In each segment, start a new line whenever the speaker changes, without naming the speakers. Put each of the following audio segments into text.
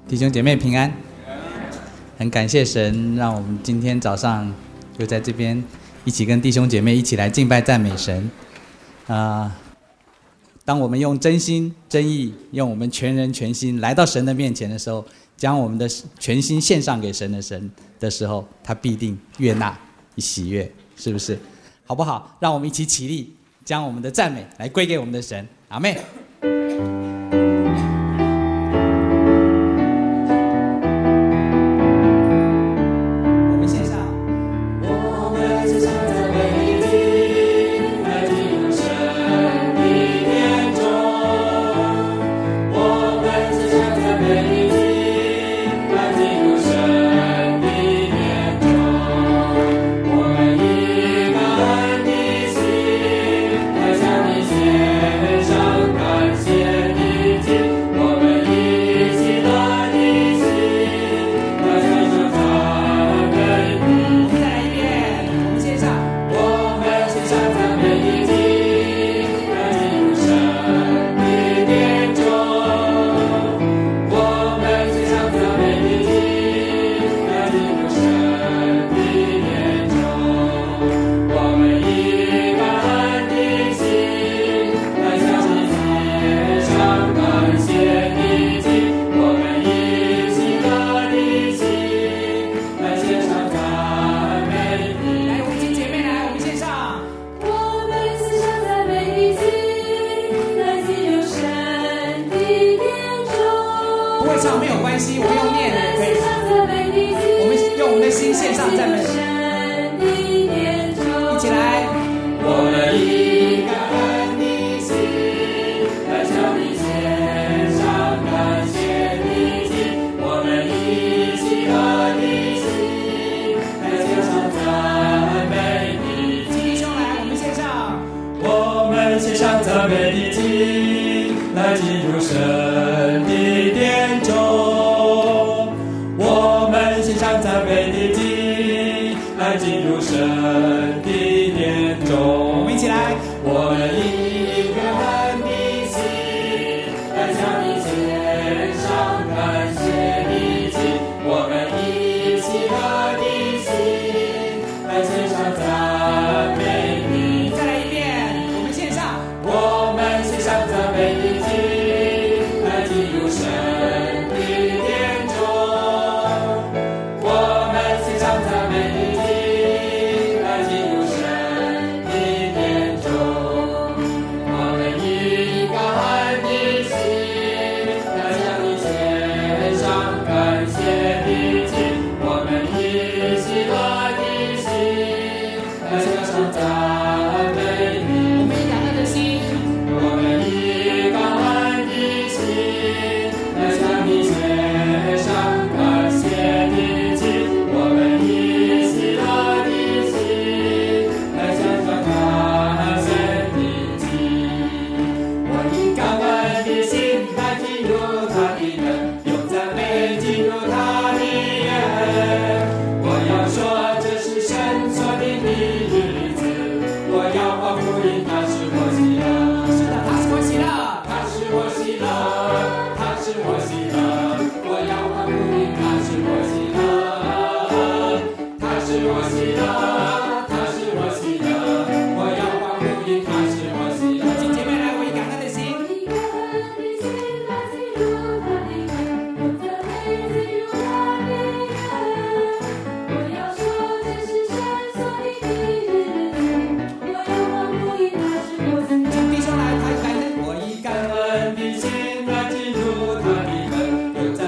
弟兄姐妹平安，很感谢神，让我们今天早上就在这边一起跟弟兄姐妹一起来敬拜赞美神。当我们用真心真意，用我们全人全心来到神的面前的时候，将我们的全心献上给神的时候，他必定悦纳喜悦，是不是？好不好？让我们一起起立，将我们的赞美来归给我们的神。阿们。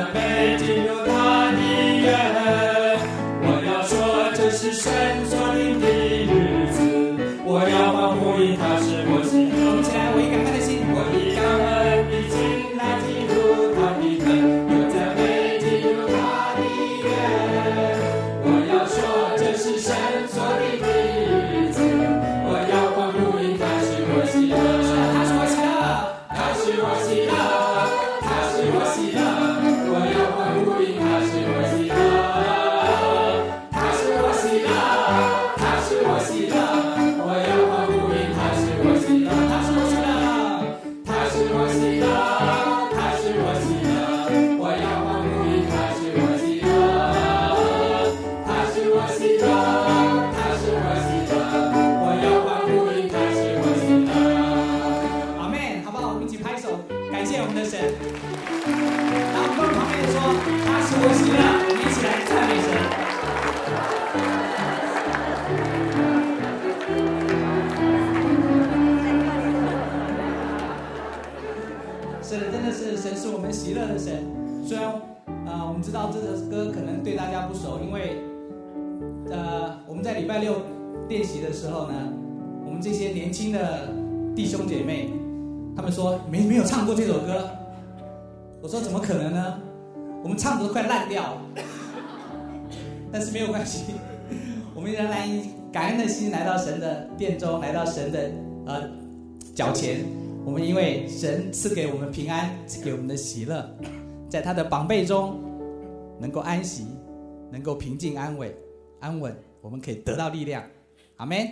是神所立
神。虽然我们知道这首歌可能对大家不熟，因为我们在礼拜六练习的时候呢，我们这些年轻的弟兄姐妹，他们说没有唱过这首歌。我说怎么可能呢？我们唱得都快烂掉了。但是没有关系，我们仍然以感恩的心来到神的殿中，来到神的脚前。我们因为神赐给我们平安，赐给我们的喜乐，在他的膀臂中能够安息，能够平静安稳，我们可以得到力量。阿们。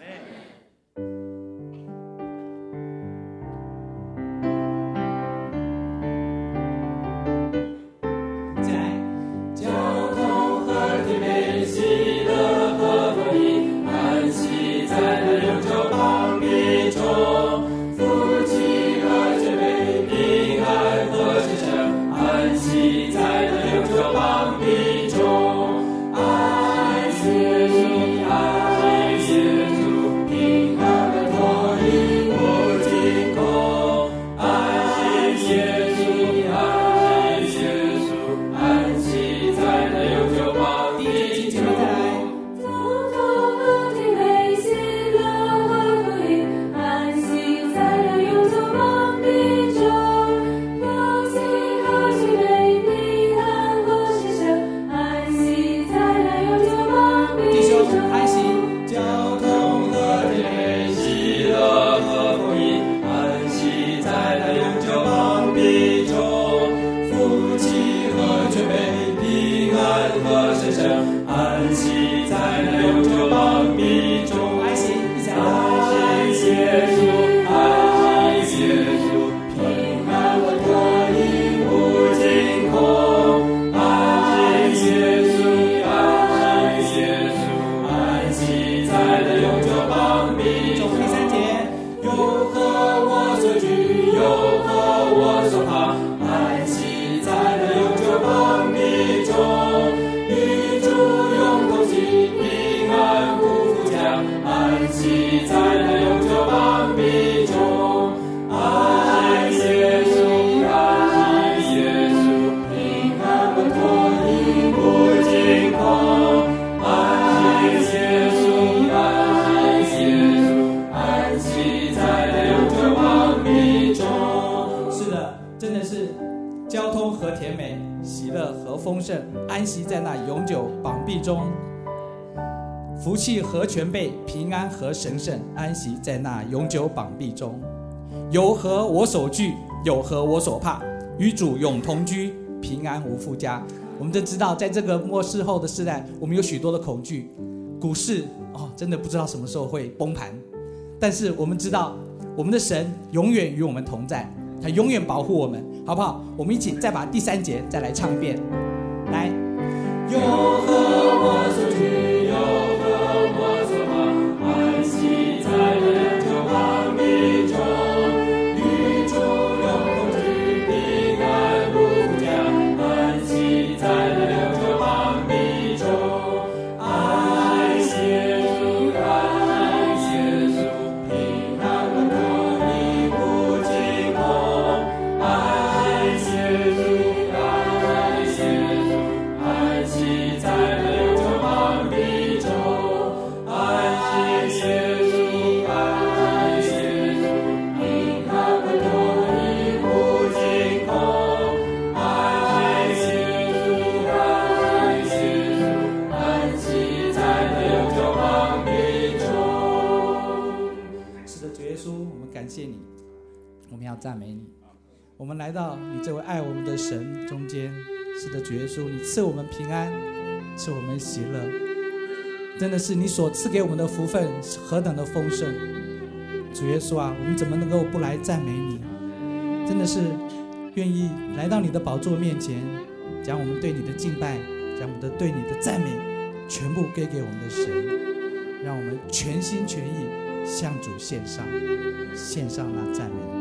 福气和全备，平安和神圣，安息在那永久膀臂中。有何我所惧，有何我所怕？与主永同居，平安无负家。我们都知道，在这个末世后的时代，我们有许多的恐惧，股市真的不知道什么时候会崩盘。但是我们知道，我们的神永远与我们同在，他永远保护我们，好不好？我们一起再把第3节再来唱一遍，来。有何我所惧，有何我所怕？安息在那永久膀臂中，与主永同居，平安无负家。安息在那永久膀臂中，爱耶稣，爱耶稣，平安稳妥，永不惊恐。爱耶稣，爱耶稣。安息在那永久膀臂中，爱耶稣，爱耶稣，平安稳妥，永不惊恐。爱耶稣，爱耶稣，安息在那永久膀臂中。是的，主耶稣，我们感谢你，我们要赞美你。我们来到你这位爱我们的神中间。是的，主耶稣，你赐我们平安，赐我们喜乐，真的是你所赐给我们的福分是何等的丰盛。主耶稣啊，我们怎么能够不来赞美你？真的是愿意来到你的宝座面前，将我们对你的敬拜，将我们对你的赞美全部归给我们的神，让我们全心全意向主献上那赞美。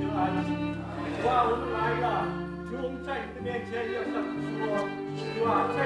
哇，我们来了，主，我们在你的面前要向你说，主啊，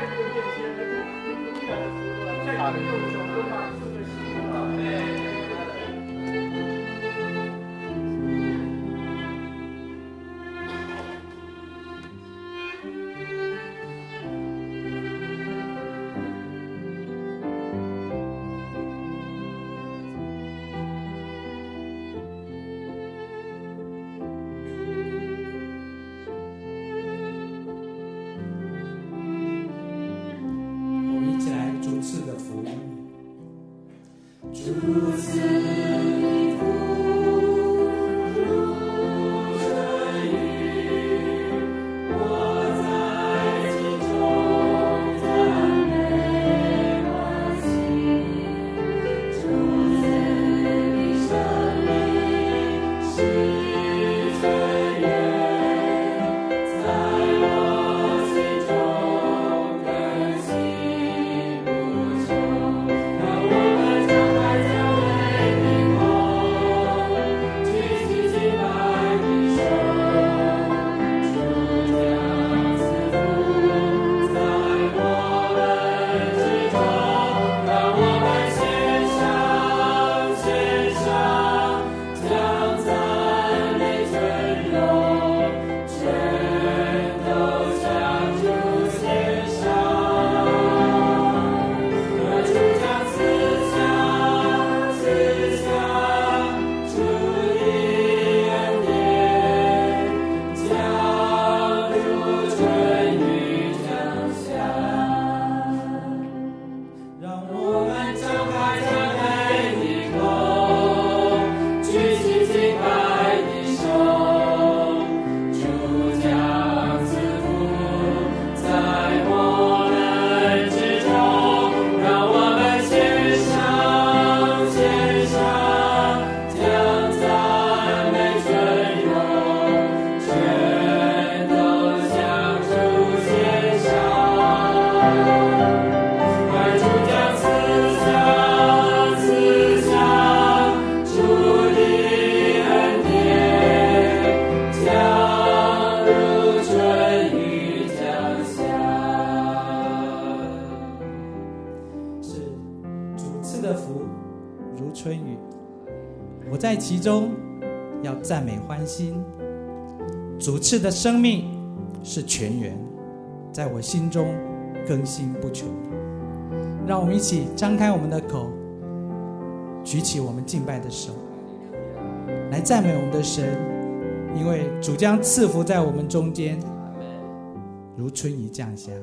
在其中要赞美欢心。主赐的生命是泉源，在我心中更新不穷。让我们一起张开我们的口，举起我们敬拜的手，来赞美我们的神，因为主将赐福在我们中间，如春雨降下。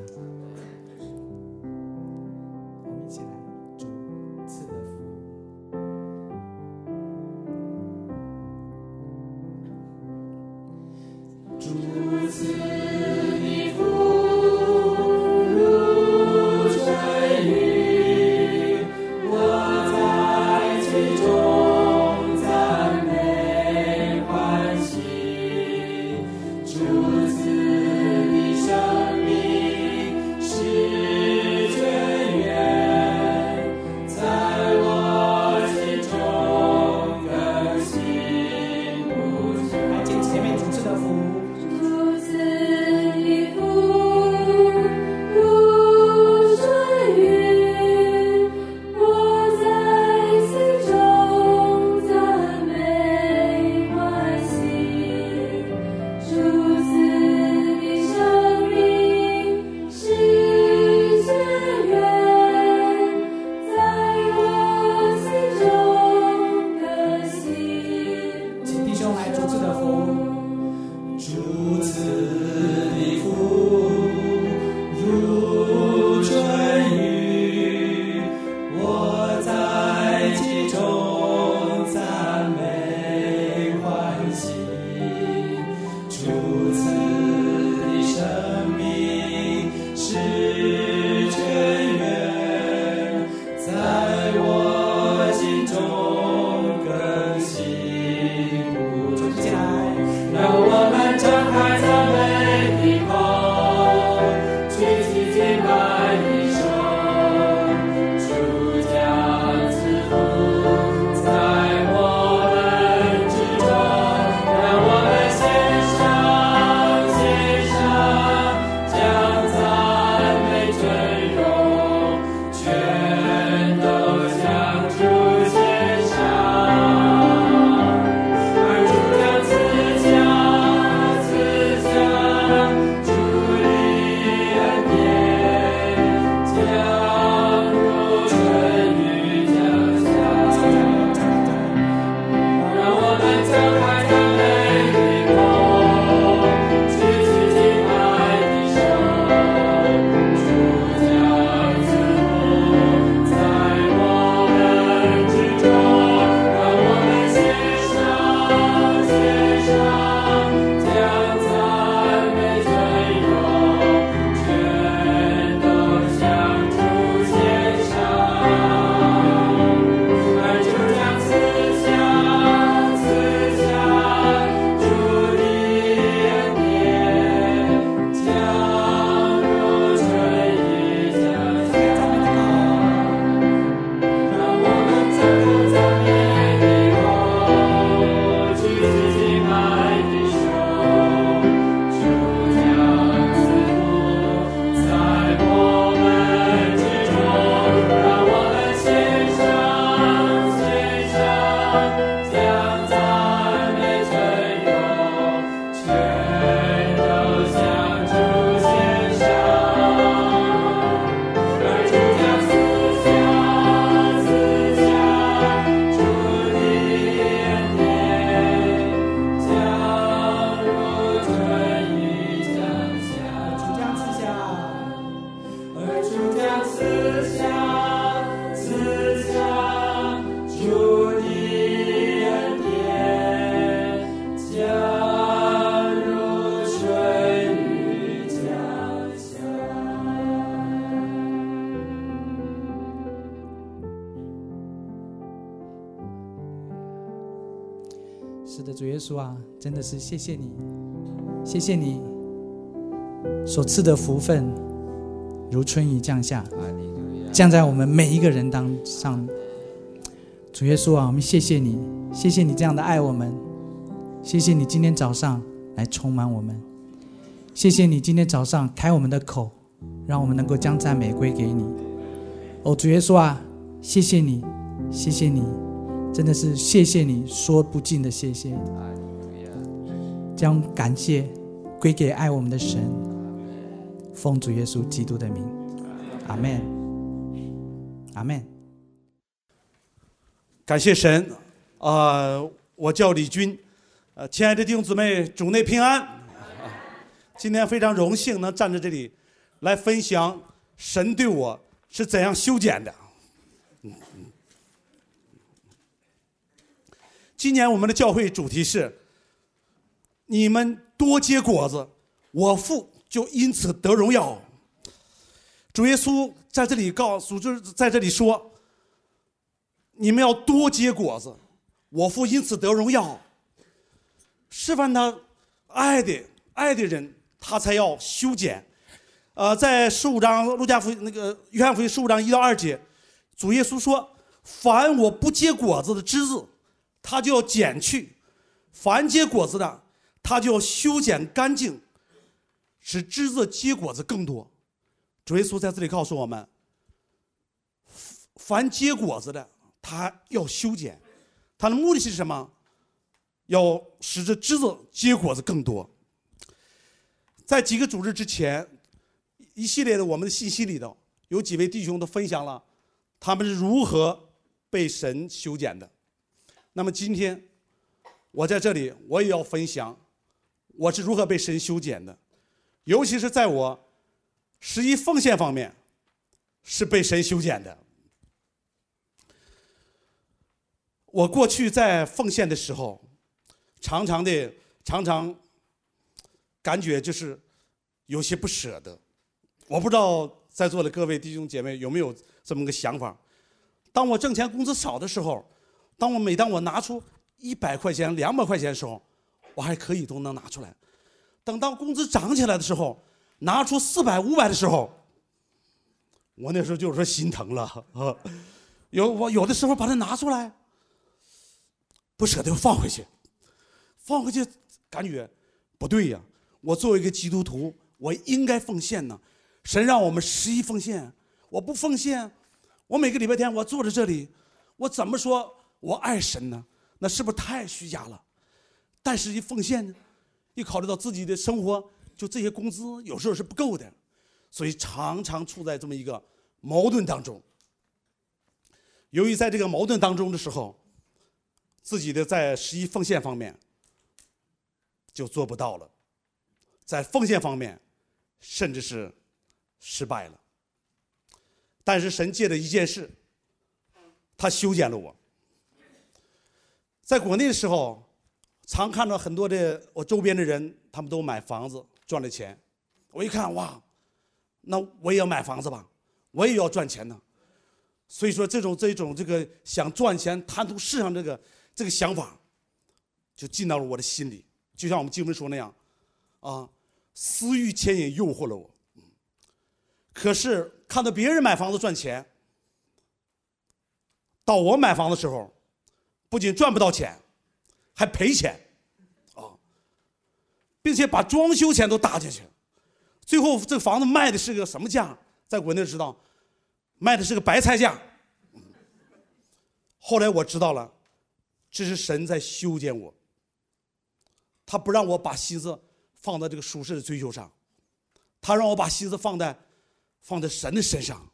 我们一起来，主赐的福。主赐的福如春雨，我在其中赞美欢喜。主赐的生命是泉源，在我心中更新不穷。来见前面主赐的福。全而主将赐下主的恩典，降如春雨降下。是的，主耶稣啊，真的是谢谢你，谢谢你所赐的福分如春雨降下，降在我们每一个人当上。主耶稣啊，我们谢谢你，谢谢你这样的爱我们，谢谢你今天早上来充满我们，谢谢你今天早上开我们的口，让我们能够将赞美归给你。哦，主耶稣啊，谢谢你，谢谢你，真的是谢谢你，说不尽的谢谢，将感谢归给爱我们的神，奉主耶稣基督的名，阿们，阿们。
感谢神，我叫李军，亲爱的弟兄姊妹，主内平安。今天非常荣幸能站在这里，来分享神对我是怎样修剪的。今年我们的教会主题是：你们多结果子，我父就因此得荣耀。主耶稣在这里在这里说，你们要多结果子，我父因此得荣耀。示范他爱的人，他才要修剪。在15章约翰福音15章1到2节，主耶稣说：凡我不结果子的枝子，他就要剪去；凡结果子的，他就要修剪干净，使枝子结果子更多。主耶稣在这里告诉我们，凡结果子的，他要修剪，他的目的是什么？要使这枝子结果子更多。在几个主日之前，一系列的我们的信息里头，有几位弟兄都分享了他们是如何被神修剪的。那么今天我在这里，我也要分享我是如何被神修剪的，尤其是在我11奉献方面是被神修剪的。我过去在奉献的时候，常常感觉就是有些不舍得。我不知道在座的各位弟兄姐妹有没有这么个想法：当我挣钱工资少的时候，每当我拿出100块钱、200块钱的时候，我还可以都能拿出来。等到工资涨起来的时候，拿出400、500的时候，我那时候就是说心疼了啊。我有的时候把它拿出来，不舍得放回去，感觉不对呀。我作为一个基督徒，我应该奉献呢。神让我们11奉献，我不奉献，我每个礼拜天我坐在这里，我怎么说我爱神呢？那是不是太虚假了？但是一奉献呢，一考虑到自己的生活，就这些工资有时候是不够的，所以常常处在这么一个矛盾当中。由于在这个矛盾当中的时候，自己的在11奉献方面就做不到了，在奉献方面甚至是失败了。但是神借的一件事，他修剪了我。在国内的时候，常看到很多的我周边的人，他们都买房子赚了钱。我一看，哇，那我也要买房子吧，我也要赚钱呢。所以说这种这个想赚钱、贪图世上这个想法，就进到了我的心里。就像我们经文说那样，私欲牵引诱惑了我。可是看到别人买房子赚钱，到我买房的时候，不仅赚不到钱，还赔钱，并且把装修钱都搭进去。最后这个房子卖的是个什么价？在国内知道，卖的是个白菜价。后来我知道了，这是神在修剪我，他不让我把心思放在这个属世的追求上，他让我把心思放在神的身上。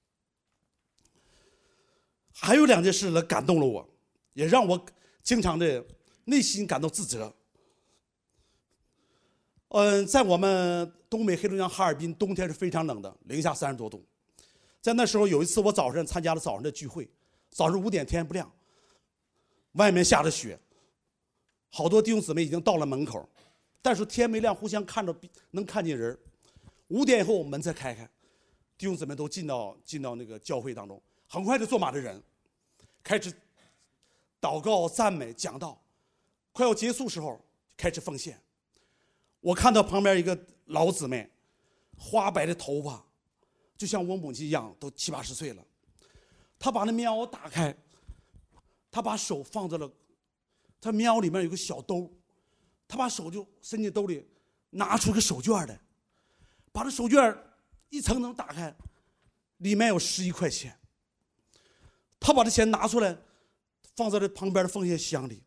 还有2件事呢，感动了我，也让我经常的内心感到自责。 在我们东北黑龙江哈尔滨，冬天是非常冷的，零下30多度。在那时候有一次，我早上参加了早上的聚会，早上5点天不亮，外面下着雪，好多弟兄姊妹已经到了门口，但是天没亮，互相看着能看见人。5点以后门才开开，弟兄姊妹都进到那个教会当中，很快就坐满了人，开始祷告、赞美、讲道。快要结束时候，开始奉献。我看到旁边一个老姊妹，花白的头发，就像我母亲一样，都70、80岁了。她把那棉袄打开，她把手放在了，她棉袄里面有个小兜，她把手就伸进兜里，拿出个手绢来，把这手绢一层层打开，里面有11块钱。她把这钱拿出来，放在这旁边的奉献箱里。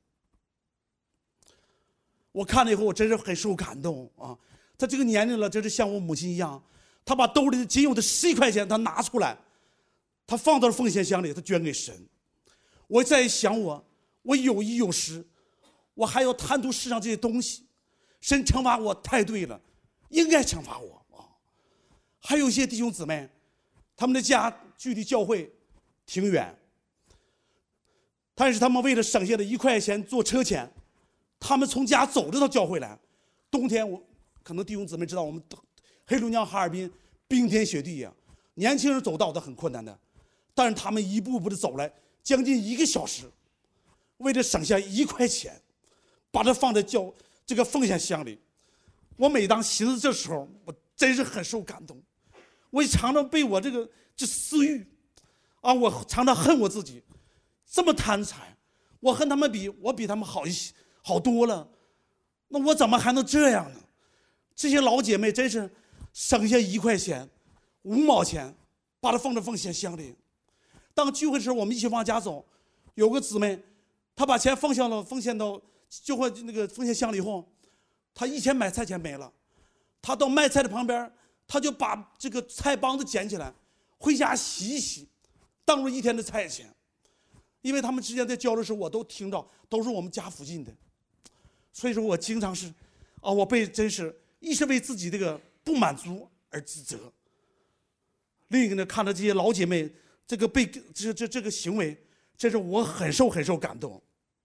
我看了以后，我真是很受感动啊！他这个年龄了，真是像我母亲一样，他把兜里仅有的11块钱，他拿出来，他放到了奉献箱里，他捐给神。我在想我有衣有食，我还要贪图世上这些东西，神惩罚我太对了，应该惩罚我啊！还有一些弟兄姊妹，他们的家距离教会挺远，但是他们为了省下的1块钱坐车钱，他们从家走着到教会来。冬天可能弟兄姊妹知道，我们黑龙江哈尔滨冰天雪地呀，年轻人走道都很困难的，但是他们一步步的走来，将近1个小时，为了省下1块钱，把它放在这个奉献箱里。我每当寻思这时候，我真是很受感动。我也常常被我这私欲啊，我常常恨我自己，这么贪财。我和他们比，我比他们好多了，那我怎么还能这样呢？这些老姐妹真是省下1块钱、5毛钱，把它放在奉献箱里。当聚会的时候，我们一起往家走，有个姊妹，她把钱奉献到就会那个奉献箱里以后，她以前买菜钱没了，她到卖菜的旁边，她就把这个菜帮子捡起来，回家洗一洗，当做1天的菜钱。因为他们之间在交流的时候，我都听到，都是我们家附近的。所以说我经常是，我真是一是为自己这个不满足而自责，另一个呢，看到这些老姐妹这个行为，真是我很受感动。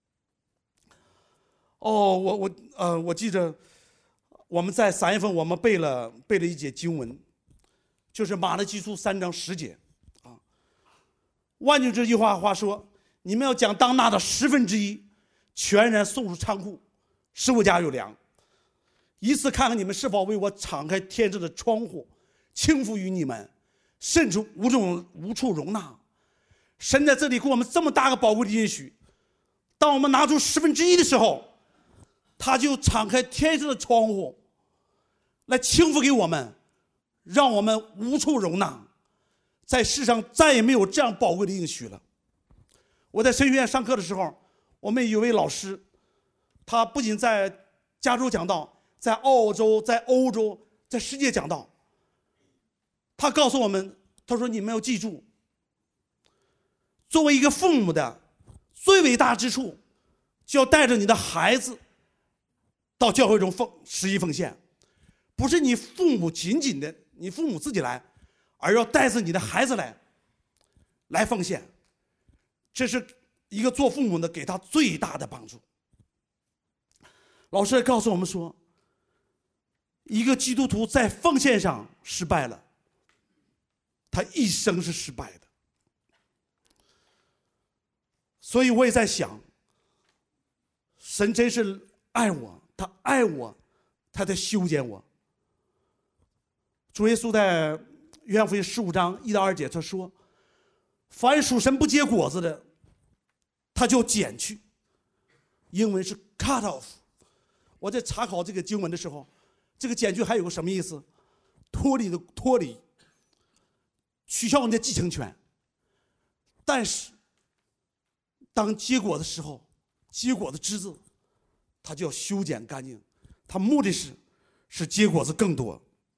我记着我们在3月份我们背了一节经文，就是马拉基书3章10节啊。万军这句话说，你们要将当纳的1/10全然送入仓库，使我家有粮，以此看看你们是否为我敞开天上的窗户，倾覆于你们，甚至无处容纳。神在这里给我们这么大个宝贵的应许，当我们拿出1/10的时候，他就敞开天上的窗户来倾覆给我们，让我们无处容纳。在世上再也没有这样宝贵的应许了。我在神学院上课的时候，我们有位老师，他不仅在加州讲道，在澳洲、在欧洲、在世界讲道。他告诉我们，他说你们要记住，作为一个父母的最伟大之处，就要带着你的孩子到教会中实际奉献，不是你父母你父母自己来，而要带着你的孩子来奉献。这是一个做父母的给他最大的帮助。老师也告诉我们说，一个基督徒在奉献上失败了，他一生是失败的。所以我也在想，神真是爱我，他爱我，他在修剪我。主耶稣在约翰福音15章1到2节他说，凡属神不结果子的，他就剪去，英文是 cut off。 我在查考这个经文的时候，这个剪去还有个什么意思？脱离，取消你的继承权。但是当结果的时候，结果的枝子它就要修剪干净，它目的是使结果子更多。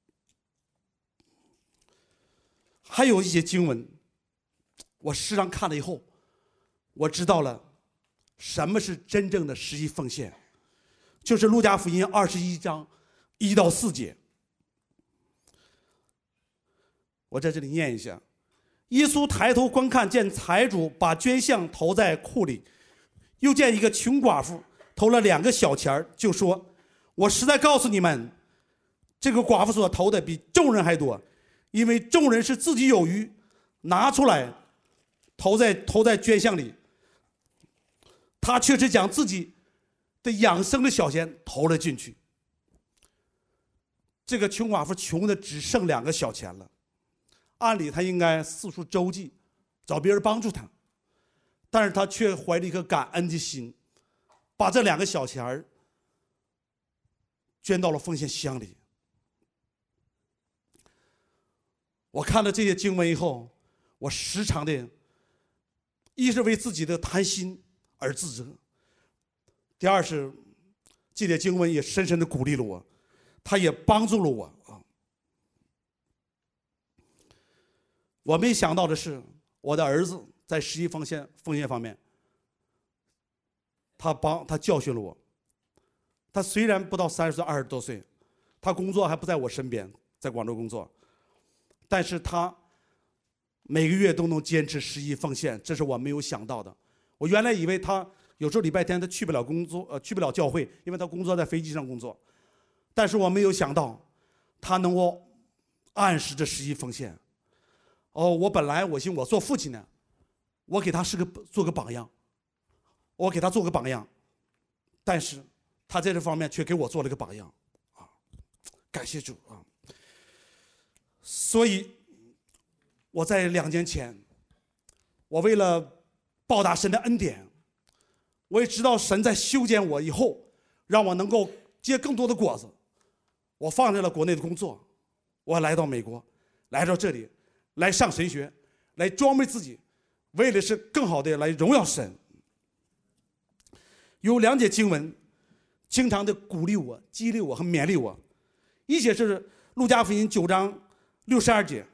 还有一些经文，我时常看了以后，我知道了什么是真正的实际奉献，就是路加福音21章 1到4节，我在这里念一下。耶稣抬头观看，见财主把捐项投在库里，又见一个穷寡妇投了2个小钱，就说：“我实在告诉你们，这个寡妇所投的比众人还多，因为众人是自己有余，拿出来投在捐项里，他却是将自己的养生的小钱投了进去。”这个穷寡妇穷的只剩2个小钱了，按理他应该四处周济，找别人帮助他，但是他却怀着一颗感恩的心，把这2个小钱捐到了奉献箱里。我看了这些经文以后，我时常的，一是为自己的贪心而自责，第二是这些经文也深深的鼓励了我，它也帮助了我啊。我没想到的是，我的儿子在实际奉献方面，他教训了我。他虽然不到30岁，20多岁，他工作还不在我身边，在广州工作，但是他每个月都能坚持实际奉献，这是我没有想到的。我原来以为他有时候礼拜天他去不了工作，去不了教会，因为他工作在飞机上工作，但是我没有想到他能够按时的实际奉献。我本来我寻我做父亲呢，我给他做个榜样，我给他做个榜样，但是他在这方面却给我做了个榜样啊！感谢主啊！所以我在2年前，我为了报答神的恩典，我也知道神在修剪我以后，让我能够结更多的果子，我放下了国内的工作，我来到美国，来到这里，来上神学，来装备自己，为的是更好的来荣耀神。有2节经文经常的鼓励我、激励我和勉励我。一节是路加福音9章62节，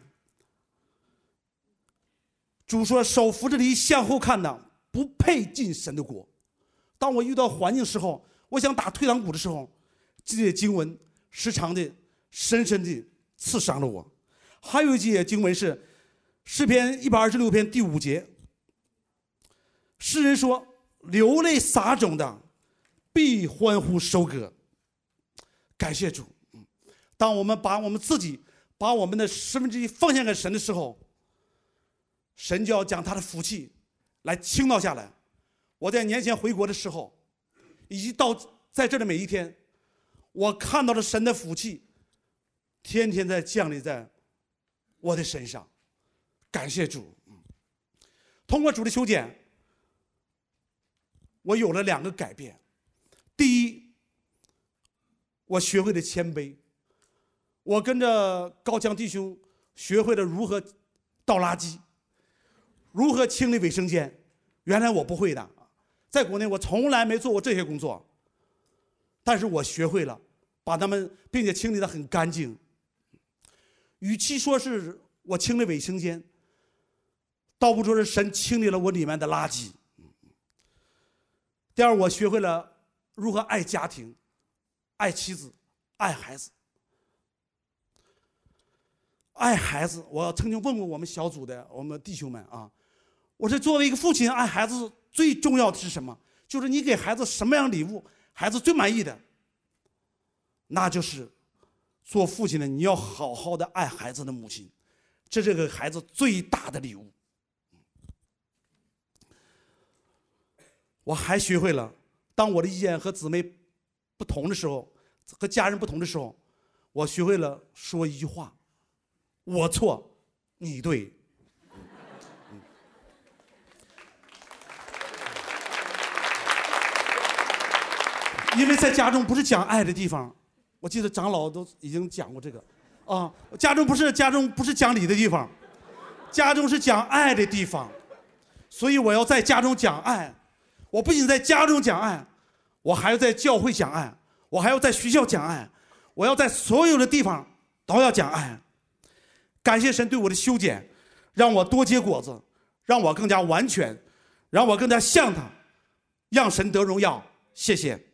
主说：“手扶着犁向后看的，不配进神的国。”当我遇到环境时候，我想打退堂鼓的时候，这些经文时常的、深深的刺伤了我。还有一节经文是诗篇126篇第5节，诗人说：“流泪撒种的，必欢呼收割。”感谢主。当我们把我们自己把我们的1/10奉献给神的时候，神就要将他的福气来倾倒下来。我在年前回国的时候，以及在这的每一天，我看到了神的福气天天在降临在我的身上。感谢主。通过主的修剪，我有了2个改变。第一，我学会了谦卑，我跟着高强弟兄学会了如何倒垃圾，如何清理卫生间。原来我不会的，在国内我从来没做过这些工作，但是我学会了把它们并且清理得很干净。与其说是我清理卫生间，倒不如说是神清理了我里面的垃圾。第二，我学会了如何爱家庭、爱妻子、爱孩子。爱孩子，我曾经问过我们小组的我们弟兄们啊，我说作为一个父亲，爱孩子最重要的是什么？就是你给孩子什么样的礼物，孩子最满意的，那就是做父亲的你要好好的爱孩子的母亲，这是给孩子最大的礼物。我还学会了，当我的意见和姊妹不同的时候，和家人不同的时候，我学会了说一句话：我错，你对。因为在家中不是讲爱的地方，我记得长老都已经讲过这个，啊，家中不是讲理的地方，家中是讲爱的地方，所以我要在家中讲爱。我不仅在家中讲爱，我还要在教会讲爱，我还要在学校讲爱，我要在所有的地方都要讲爱。感谢神对我的修剪，让我多结果子，让我更加完全，让我更加像他，让神得荣耀。谢谢。